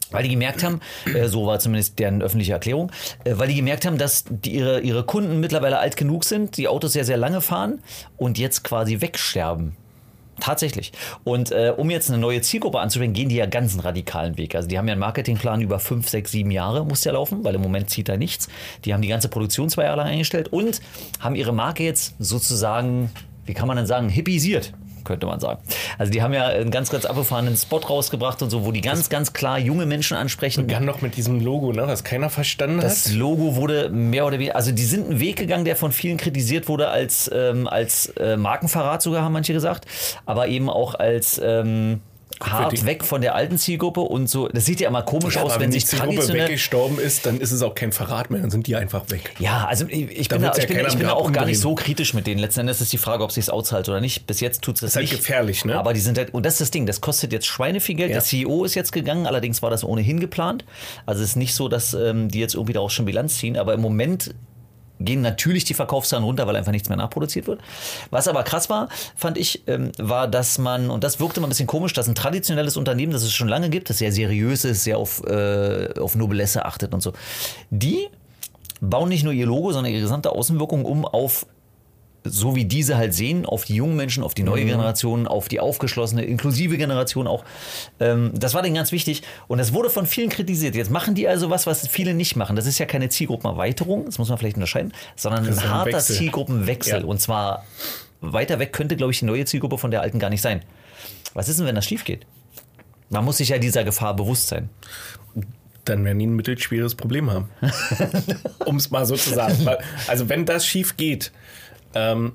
Weil die gemerkt haben, so war zumindest deren öffentliche Erklärung, weil die gemerkt haben, dass ihre Kunden mittlerweile alt genug sind, die Autos sehr, sehr lange fahren und jetzt quasi wegsterben. Tatsächlich. Und um jetzt eine neue Zielgruppe anzusprechen, gehen die ja ganz einen radikalen Weg. Also die haben ja einen Marketingplan über 5, 6, 7 Jahre, muss ja laufen, weil im Moment zieht da nichts. Die haben die ganze Produktion 2 Jahre lang eingestellt und haben ihre Marke jetzt sozusagen, wie kann man denn sagen, hippisiert, könnte man sagen. Also die haben ja einen ganz, ganz abgefahrenen Spot rausgebracht und so, wo die ganz, ganz klar junge Menschen ansprechen. Begann noch mit diesem Logo, ne, was keiner verstanden hat. Das Logo wurde mehr oder weniger, also die sind einen Weg gegangen, der von vielen kritisiert wurde als Markenverrat sogar, haben manche gesagt, aber eben auch als hart weg von der alten Zielgruppe und so. Das sieht ja immer komisch aus, wenn sich die Zielgruppe weggestorben ist, dann ist es auch kein Verrat mehr, dann sind die einfach weg. Ja, also ich bin da auch gar nicht so kritisch mit denen. Letzten Endes ist die Frage, ob es sich auszahlt oder nicht. Bis jetzt tut es das nicht. Das ist halt gefährlich, ne? Aber die sind halt, und das ist das Ding, das kostet jetzt Schweineviel Geld. Ja. Der CEO ist jetzt gegangen, allerdings war das ohnehin geplant. Also es ist nicht so, dass die jetzt irgendwie daraus schon Bilanz ziehen, aber im Moment gehen natürlich die Verkaufszahlen runter, weil einfach nichts mehr nachproduziert wird. Was aber krass war, fand ich, war, dass man, und das wirkte mal ein bisschen komisch, dass ein traditionelles Unternehmen, das es schon lange gibt, das sehr seriös ist, sehr auf Noblesse achtet und so, die bauen nicht nur ihr Logo, sondern ihre gesamte Außenwirkung um auf, so wie diese halt sehen, auf die jungen Menschen, auf die neue Generation, auf die aufgeschlossene, inklusive Generation auch. Das war denen ganz wichtig und das wurde von vielen kritisiert. Jetzt machen die also was viele nicht machen. Das ist ja keine Zielgruppenerweiterung, das muss man vielleicht unterscheiden, sondern ein harter Zielgruppenwechsel. Ja. Und zwar weiter weg könnte, glaube ich, die neue Zielgruppe von der alten gar nicht sein. Was ist denn, wenn das schief geht? Man muss sich ja dieser Gefahr bewusst sein. Dann werden die ein mittelschweres Problem haben. Um es mal so zu sagen. Also wenn das schief geht, dann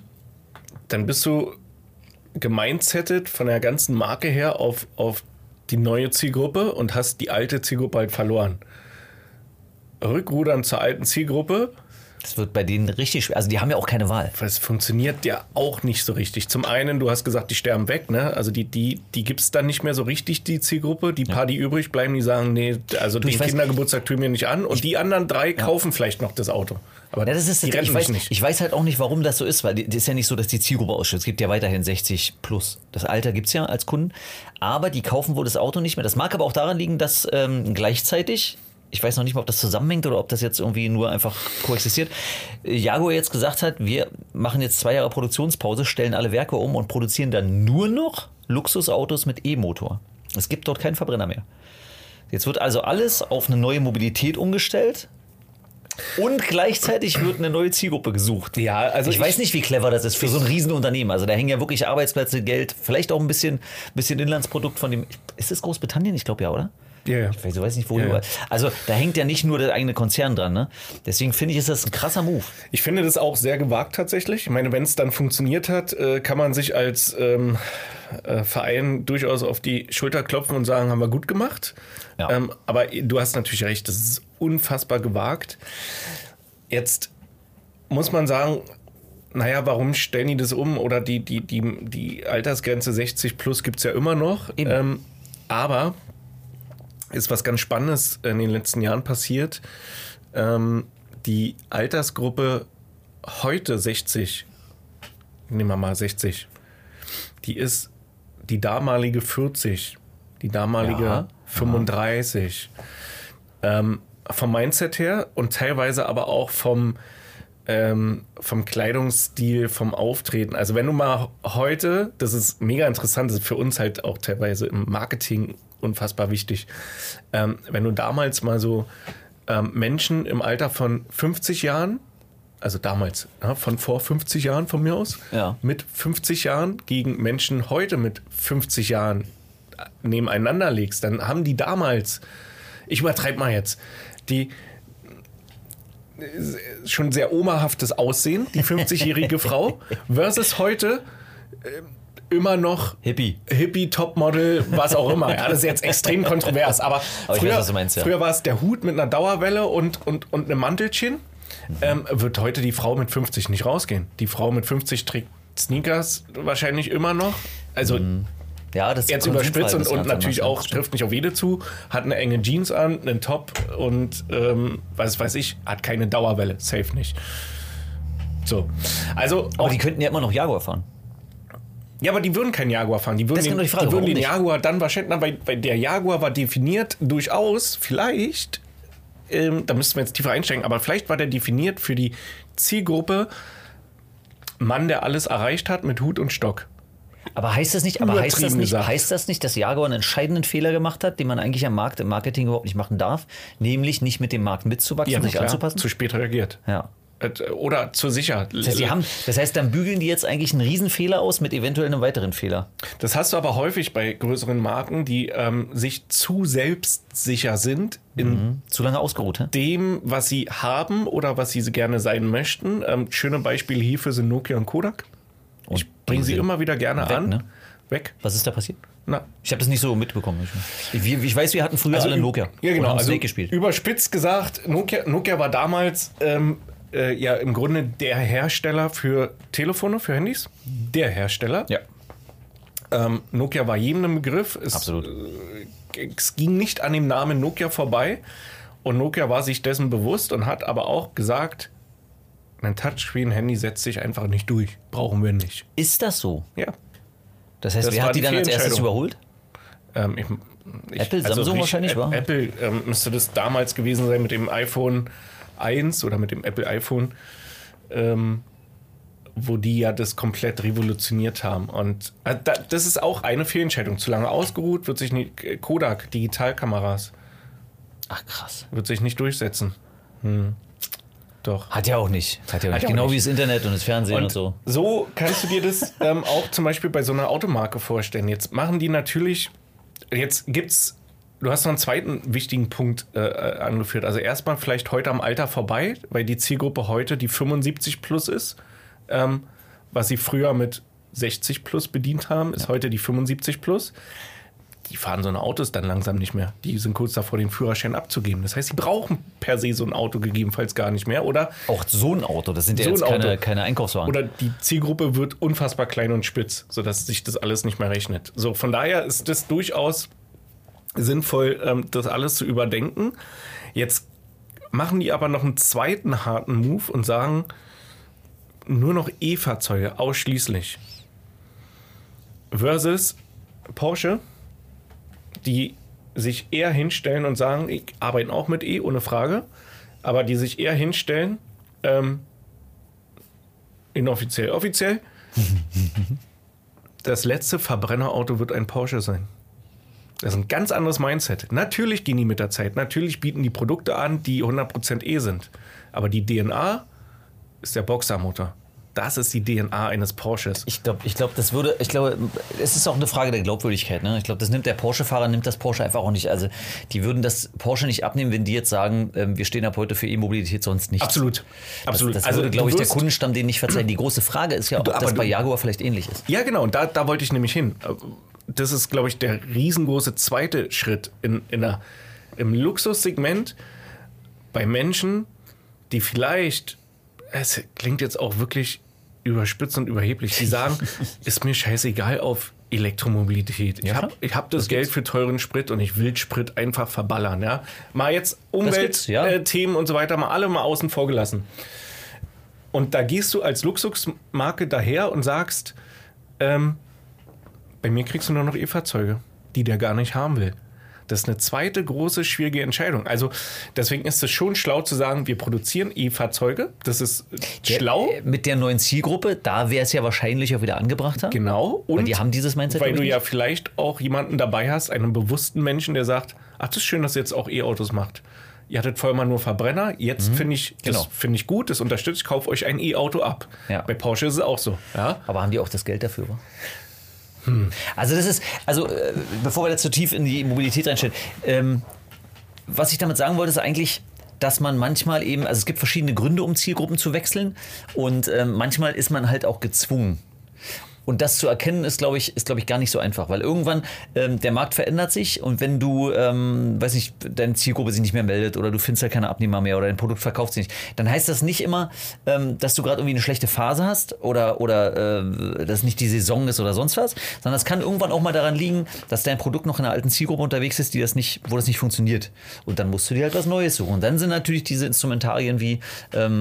bist du gemindsettet von der ganzen Marke her auf die neue Zielgruppe und hast die alte Zielgruppe halt verloren. Rückrudern zur alten Zielgruppe. Das wird bei denen richtig schwer. Also die haben ja auch keine Wahl. Es funktioniert ja auch nicht so richtig. Zum einen, du hast gesagt, die sterben weg, ne? Also die gibt es dann nicht mehr so richtig, die Zielgruppe. Die paar, die übrig bleiben, die sagen, nee, also den Kindergeburtstag tun wir nicht an. Und die anderen 3 kaufen vielleicht noch das Auto. Aber ja, ich weiß halt auch nicht, warum das so ist, weil es ist ja nicht so, dass die Zielgruppe ausschützt. Es gibt ja weiterhin 60 plus. Das Alter gibt es ja als Kunden. Aber die kaufen wohl das Auto nicht mehr. Das mag aber auch daran liegen, dass gleichzeitig, ich weiß noch nicht mal, ob das zusammenhängt oder ob das jetzt irgendwie nur einfach koexistiert, Jaguar jetzt gesagt hat, wir machen jetzt 2 Jahre Produktionspause, stellen alle Werke um und produzieren dann nur noch Luxusautos mit E-Motor. Es gibt dort keinen Verbrenner mehr. Jetzt wird also alles auf eine neue Mobilität umgestellt. Und gleichzeitig wird eine neue Zielgruppe gesucht. Ja, also ich weiß nicht, wie clever das ist für so ein Riesenunternehmen. Also da hängen ja wirklich Arbeitsplätze, Geld, vielleicht auch ein bisschen Inlandsprodukt von dem. Ist das Großbritannien? Ich glaube ja, oder? Ja. Ich weiß nicht, wo. Ja. Also da hängt ja nicht nur der eigene Konzern dran. Ne? Deswegen finde ich, ist das ein krasser Move. Ich finde das auch sehr gewagt tatsächlich. Ich meine, wenn es dann funktioniert hat, kann man sich als Verein durchaus auf die Schulter klopfen und sagen, haben wir gut gemacht. Ja. Aber du hast natürlich recht, das ist unfassbar gewagt. Jetzt muss man sagen, naja, warum stellen die das um? Oder die Altersgrenze 60 plus gibt es ja immer noch. Aber ist was ganz Spannendes in den letzten Jahren passiert. Die Altersgruppe heute 60, nehmen wir mal 60, die ist die damalige 40, die damalige 35. Vom Mindset her und teilweise aber auch vom Kleidungsstil, vom Auftreten. Also wenn du mal heute, das ist mega interessant, das ist für uns halt auch teilweise im Marketing unfassbar wichtig, wenn du damals mal so Menschen im Alter von 50 Jahren, also damals, von vor 50 Jahren von mir aus, mit 50 Jahren gegen Menschen heute mit 50 Jahren nebeneinander legst, dann haben die damals, ich übertreibe mal jetzt, die schon sehr omahaftes Aussehen, die 50-jährige Frau, versus heute immer noch Hippie, Topmodel, was auch immer. Ja, das ist jetzt extrem kontrovers, aber früher war es der Hut mit einer Dauerwelle und einem Mantelchen. Wird heute die Frau mit 50 nicht rausgehen. Die Frau mit 50 trägt Sneakers wahrscheinlich immer noch. Also ja, das jetzt überspitzt und natürlich auch, trifft nicht auf jede zu, hat eine enge Jeans an, einen Top und was weiß ich, hat keine Dauerwelle, safe nicht. So, also aber die könnten ja immer noch Jaguar fahren. Ja, aber die würden keinen Jaguar fahren. Die würden Das ist genau die Frage, die würden warum den nicht? Jaguar dann wahrscheinlich, weil der Jaguar war definiert durchaus, vielleicht, da müssten wir jetzt tiefer einsteigen, aber vielleicht war der definiert für die Zielgruppe Mann, der alles erreicht hat mit Hut und Stock. Aber heißt das nicht, heißt das nicht, dass Jaguar einen entscheidenden Fehler gemacht hat, den man eigentlich am Markt, im Marketing überhaupt nicht machen darf, nämlich nicht mit dem Markt mitzuwachsen, sich anzupassen? Zu spät reagiert. Ja. Oder zu sicher. Das heißt, dann bügeln die jetzt eigentlich einen Riesenfehler aus mit eventuell einem weiteren Fehler. Das hast du aber häufig bei größeren Marken, die sich zu selbstsicher sind in Zu lange ausgeruht, hä? dem, was sie haben oder was sie gerne sein möchten. Schöne Beispiele hierfür sind Nokia und Kodak. Und Ich bringe sie immer wieder gerne weg, an. ne? Weg. Was ist da passiert? Na. Ich habe das nicht so mitbekommen. Ich weiß, wir hatten früher alle Nokia. Ja, genau. Und haben Also Snake gespielt. überspitzt gesagt, Nokia war damals ja im Grunde der Hersteller für Telefone, für Handys. Der Hersteller. Ja. Nokia war jedem ein Begriff. Absolut. Es ging nicht an dem Namen Nokia vorbei. Und Nokia war sich dessen bewusst und hat aber auch gesagt, ein Touchscreen-Handy setzt sich einfach nicht durch. Brauchen wir nicht. Ist das so? Ja. Das heißt, Das wer war hat die die dann als erstes Fehlentscheidung. überholt? Apple, Samsung wahrscheinlich, war? Apple müsste das damals gewesen sein mit dem iPhone 1 oder mit dem Apple iPhone, wo die ja das komplett revolutioniert haben. Und das ist auch eine Fehlentscheidung. Zu lange ausgeruht wird sich nicht, Kodak, Digitalkameras, Ach krass. wird sich nicht durchsetzen. Doch. Hat ja auch nicht. ja auch Genau nicht. wie das Internet und das Fernsehen und so. So kannst du dir das auch zum Beispiel bei so einer Automarke vorstellen. Jetzt machen die natürlich, du hast noch einen zweiten wichtigen Punkt angeführt. Also erstmal vielleicht heute am Alter vorbei, weil die Zielgruppe heute die 75 plus ist. Was sie früher mit 60 plus bedient haben, ist heute die 75 plus. Die fahren so eine Autos dann langsam nicht mehr. Die sind kurz davor, den Führerschein abzugeben. Das heißt, sie brauchen per se so ein Auto gegebenenfalls gar nicht mehr. Oder Auch so ein Auto, das sind ja So jetzt ein Auto. keine Einkaufswagen. Oder die Zielgruppe wird unfassbar klein und spitz, sodass sich das alles nicht mehr rechnet. So, von daher ist das durchaus sinnvoll, das alles zu überdenken. Jetzt machen die aber noch einen zweiten harten Move und sagen, nur noch E-Fahrzeuge ausschließlich. Versus Porsche, die sich eher hinstellen und sagen, ich arbeite auch mit E, ohne Frage, aber die sich eher hinstellen, inoffiziell, offiziell, das letzte Verbrennerauto wird ein Porsche sein. Das ist ein ganz anderes Mindset. Natürlich gehen die mit der Zeit, natürlich bieten die Produkte an, die 100% E sind, aber die DNA ist der Boxermotor. Das ist die DNA eines Porsches. Ich glaube, es ist auch eine Frage der Glaubwürdigkeit. Ne? Ich glaube, der Porsche-Fahrer nimmt das Porsche einfach auch nicht. Also, die würden das Porsche nicht abnehmen, wenn die jetzt sagen, wir stehen ab heute für E-Mobilität, sonst nichts. Absolut. Absolut. Das würde, glaube ich, der Kundenstamm denen nicht verzeihen. Die große Frage ist ja, ob das bei Jaguar vielleicht ähnlich ist. Ja, genau. Und da wollte ich nämlich hin. Das ist, glaube ich, der riesengroße zweite Schritt im Luxussegment bei Menschen, die vielleicht, es klingt jetzt auch wirklich überspitzt und überheblich, die sagen, ist mir scheißegal auf Elektromobilität. Ja, Ich hab das Geld für teuren Sprit und ich will Sprit einfach verballern. Ja? Mal jetzt Umweltthemen und so weiter, alle mal außen vor gelassen. Und da gehst du als Luxusmarke daher und sagst, bei mir kriegst du nur noch E-Fahrzeuge, die der gar nicht haben will. Das ist eine zweite große, schwierige Entscheidung. Also deswegen ist es schon schlau zu sagen, wir produzieren E-Fahrzeuge. Das ist schlau. Mit der neuen Zielgruppe, da wäre es ja wahrscheinlich auch wieder angebrachter. Genau. Und weil die haben dieses Mindset. Weil du ja vielleicht auch jemanden dabei hast, einen bewussten Menschen, der sagt, ach, das ist schön, dass ihr jetzt auch E-Autos macht. Ihr hattet vorher mal nur Verbrenner, jetzt finde ich gut, das unterstützt, ich kaufe euch ein E-Auto ab. Ja. Bei Porsche ist es auch so. Ja? Aber haben die auch das Geld dafür? Wa? Also bevor wir da zu tief in die Mobilität reinstellen, was ich damit sagen wollte, ist eigentlich, dass man manchmal eben, also es gibt verschiedene Gründe, um Zielgruppen zu wechseln und manchmal ist man halt auch gezwungen. Und das zu erkennen ist, glaube ich, gar nicht so einfach, weil irgendwann der Markt verändert sich und wenn du, weiß nicht, deine Zielgruppe sich nicht mehr meldet oder du findest halt keine Abnehmer mehr oder dein Produkt verkauft sich nicht, dann heißt das nicht immer, dass du gerade irgendwie eine schlechte Phase hast oder dass nicht die Saison ist oder sonst was, sondern es kann irgendwann auch mal daran liegen, dass dein Produkt noch in einer alten Zielgruppe unterwegs ist, wo das nicht funktioniert. Und dann musst du dir halt was Neues suchen. Und dann sind natürlich diese Instrumentarien wie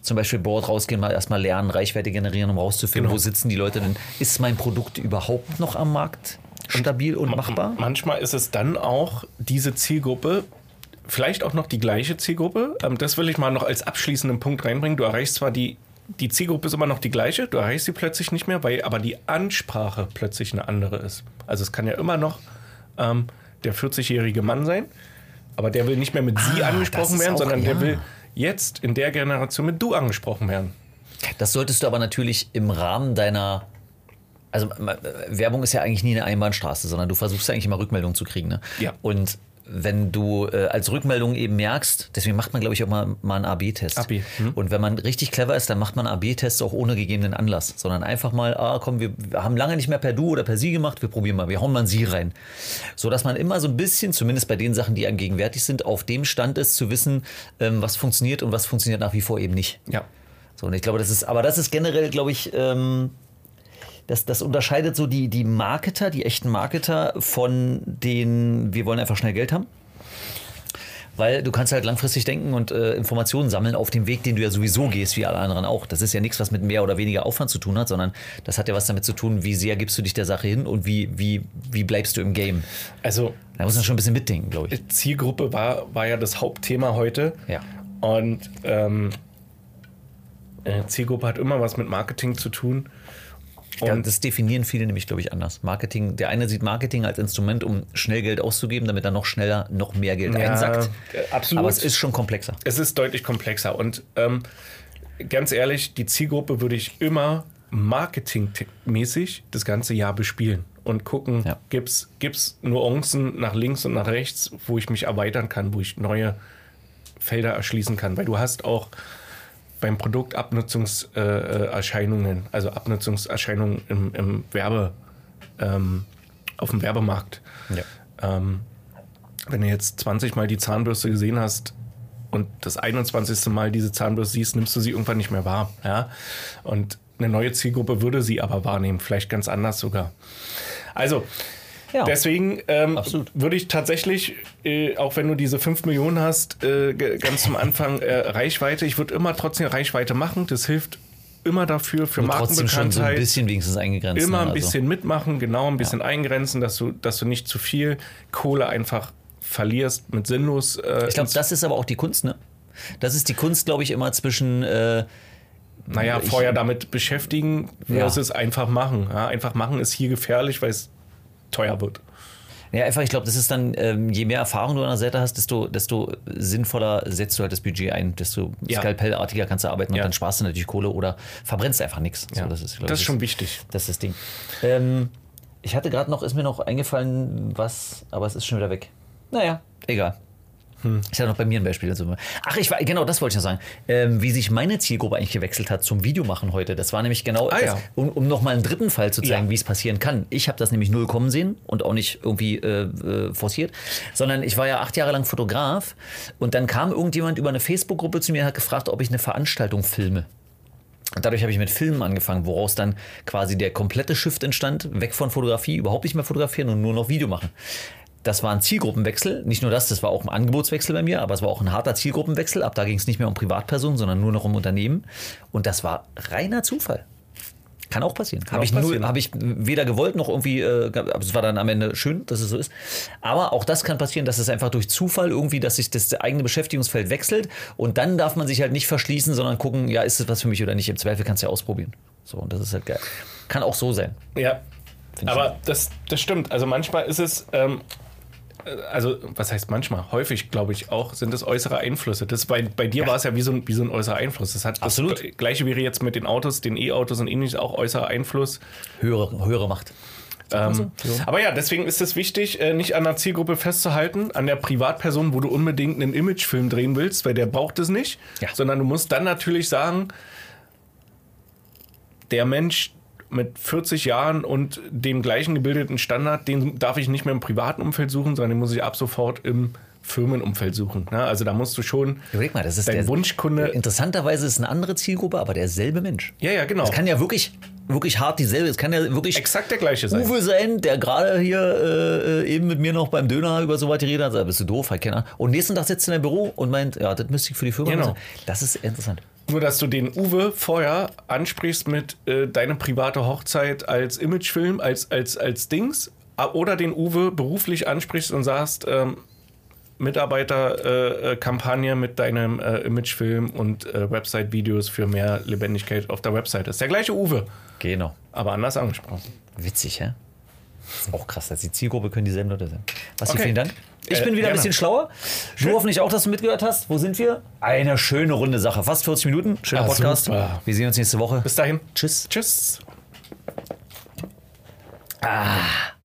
zum Beispiel Board rausgehen, mal erstmal lernen, Reichweite generieren, um rauszufinden, Genau. wo sitzen die Leute denn? Ist mein Produkt überhaupt noch am Markt stabil und machbar? Manchmal ist es dann auch diese Zielgruppe, vielleicht auch noch die gleiche Zielgruppe. Das will ich mal noch als abschließenden Punkt reinbringen. Du erreichst zwar die Zielgruppe ist immer noch die gleiche, du erreichst sie plötzlich nicht mehr, weil aber die Ansprache plötzlich eine andere ist. Also es kann ja immer noch der 40-jährige Mann sein, aber der will nicht mehr mit sie das angesprochen ist werden, auch, sondern ja. der will jetzt in der Generation mit du angesprochen werden. Das solltest du aber natürlich im Rahmen deiner. Also Werbung ist ja eigentlich nie eine Einbahnstraße, sondern du versuchst ja eigentlich immer Rückmeldungen zu kriegen. Ne? Ja. Und wenn du als Rückmeldung eben merkst, deswegen macht man, glaube ich, auch mal einen AB-Test. AB, Und wenn man richtig clever ist, dann macht man AB-Tests auch ohne gegebenen Anlass, sondern einfach mal, komm, wir haben lange nicht mehr per Du oder per Sie gemacht, wir probieren mal, wir hauen mal ein Sie rein. So dass man immer so ein bisschen, zumindest bei den Sachen, die einem gegenwärtig sind, auf dem Stand ist, zu wissen, was funktioniert und was funktioniert nach wie vor eben nicht. Ja. So, und ich glaube, das ist generell, glaube ich, das unterscheidet so die Marketer, die echten Marketer von den, wir wollen einfach schnell Geld haben. Weil du kannst halt langfristig denken und Informationen sammeln auf dem Weg, den du ja sowieso gehst, wie alle anderen auch. Das ist ja nichts, was mit mehr oder weniger Aufwand zu tun hat, sondern das hat ja was damit zu tun, wie sehr gibst du dich der Sache hin und wie bleibst du im Game. Also Da muss man schon ein bisschen mitdenken, glaube ich. Zielgruppe war ja das Hauptthema heute. Ja. Und Zielgruppe hat immer was mit Marketing zu tun. Ja, Und das definieren viele nämlich, glaube ich, anders. Marketing, der eine sieht Marketing als Instrument, um schnell Geld auszugeben, damit er noch schneller noch mehr Geld einsackt. absolut. Aber es ist schon komplexer. Es ist deutlich komplexer. Und ganz ehrlich, die Zielgruppe würde ich immer marketingmäßig das ganze Jahr bespielen und gucken, Ja. gibt's Nuancen nach links und nach rechts, wo ich mich erweitern kann, wo ich neue Felder erschließen kann. Weil du hast auch beim Produkt Abnutzungserscheinungen, also Abnutzungserscheinungen im Werbe, auf dem Werbemarkt. Ja. Wenn du jetzt 20 Mal die Zahnbürste gesehen hast und das 21. Mal diese Zahnbürste siehst, nimmst du sie irgendwann nicht mehr wahr. Ja? Und eine neue Zielgruppe würde sie aber wahrnehmen, vielleicht ganz anders sogar. Also, Ja. deswegen Absolut. würde ich tatsächlich, auch wenn du diese 5 Millionen hast, ganz zum Anfang Reichweite, ich würde immer trotzdem Reichweite machen. Das hilft immer dafür, für Und trotzdem schon so ein Markenbekanntheit. bisschen wenigstens eingegrenzt. Immer ne? ein bisschen mitmachen, genau, ein bisschen eingrenzen, dass du nicht zu viel Kohle einfach verlierst mit sinnlos. Ich glaube, das ist aber auch die Kunst, ne? Das ist die Kunst, glaube ich, immer zwischen vorher damit beschäftigen versus einfach machen. Ja, einfach machen ist hier gefährlich, weil es teuer wird. Ja, einfach, ich glaube, das ist dann, je mehr Erfahrung du an der Seite hast, desto sinnvoller setzt du halt das Budget ein, desto Ja. skalpellartiger kannst du arbeiten und Ja. dann sparst du natürlich Kohle oder verbrennst einfach nichts. Ja. So, das ist, glaub Das ich, ist schon wichtig. Das ist das Ding. Ich hatte gerade noch, ist mir noch eingefallen, was, aber es ist schon wieder weg. Naja, egal. Ich hatte noch bei mir ein Beispiel dazu. Ach, genau, das wollte ich noch sagen. Wie sich meine Zielgruppe eigentlich gewechselt hat zum Videomachen heute. Das war nämlich genau, ja. um nochmal einen dritten Fall zu zeigen, Ja. wie es passieren kann. Ich habe das nämlich null kommen sehen und auch nicht irgendwie forciert, sondern ich war ja 8 Jahre lang Fotograf und dann kam irgendjemand über eine Facebook-Gruppe zu mir und hat gefragt, ob ich eine Veranstaltung filme. Und dadurch habe ich mit Filmen angefangen, woraus dann quasi der komplette Shift entstand, weg von Fotografie, überhaupt nicht mehr fotografieren und nur noch Video machen. Das war ein Zielgruppenwechsel, nicht nur das war auch ein Angebotswechsel bei mir, aber es war auch ein harter Zielgruppenwechsel. Ab da ging es nicht mehr um Privatpersonen, sondern nur noch um Unternehmen. Und das war reiner Zufall. Kann auch passieren. Habe ich weder gewollt noch irgendwie, aber es war dann am Ende schön, dass es so ist. Aber auch das kann passieren, dass es einfach durch Zufall irgendwie, dass sich das eigene Beschäftigungsfeld wechselt und dann darf man sich halt nicht verschließen, sondern gucken, ja, ist das was für mich oder nicht. Im Zweifel kannst du ja ausprobieren. So, und das ist halt geil. Kann auch so sein. Ja, Find ich aber das stimmt. Also manchmal ist es, also was heißt manchmal? Häufig, glaube ich, auch sind es äußere Einflüsse. Das bei dir war es ja wie so ein äußerer Einfluss. Das hat Absolut. Das Gleiche wäre jetzt mit den Autos, den E-Autos und ähnliches auch äußerer Einfluss. Höhere Macht. Aber ja, deswegen ist es wichtig, nicht an der Zielgruppe festzuhalten, an der Privatperson, wo du unbedingt einen Imagefilm drehen willst, weil der braucht es nicht. Ja. Sondern du musst dann natürlich sagen, der Mensch mit 40 Jahren und dem gleichen gebildeten Standard, den darf ich nicht mehr im privaten Umfeld suchen, sondern den muss ich ab sofort im Firmenumfeld suchen. Ja, also da musst du schon Überleg mal, das ist dein der Wunschkunde. Interessanterweise ist es eine andere Zielgruppe, aber derselbe Mensch. Ja, genau. Es kann ja wirklich hart dieselbe. Es kann ja wirklich Exakt der gleiche sein. Uwe sein, der gerade hier eben mit mir noch beim Döner über so weit geredet hat. Sagt, bist du doof? Halt keine Ahnung. Und nächsten Tag sitzt er in der Büro und meint, ja, das müsste ich für die Firma Genau. machen. Das ist interessant. Nur, dass du den Uwe vorher ansprichst mit deine private Hochzeit als Imagefilm, als Dings. Oder den Uwe beruflich ansprichst und sagst, Mitarbeiterkampagne mit deinem Imagefilm und Website-Videos für mehr Lebendigkeit auf der Website. Das ist der gleiche Uwe, Genau. aber anders angesprochen. Witzig, hä? Das ist auch krass, dass die Zielgruppe können dieselben Leute sein. Basti, Okay. vielen Dank. Ich bin wieder gerne. ein bisschen schlauer. Du hoffentlich auch, dass du mitgehört hast. Wo sind wir? Eine schöne runde Sache. Fast 40 Minuten. Schöner Ah, Podcast. super. Wir sehen uns nächste Woche. Bis dahin. Tschüss. Tschüss.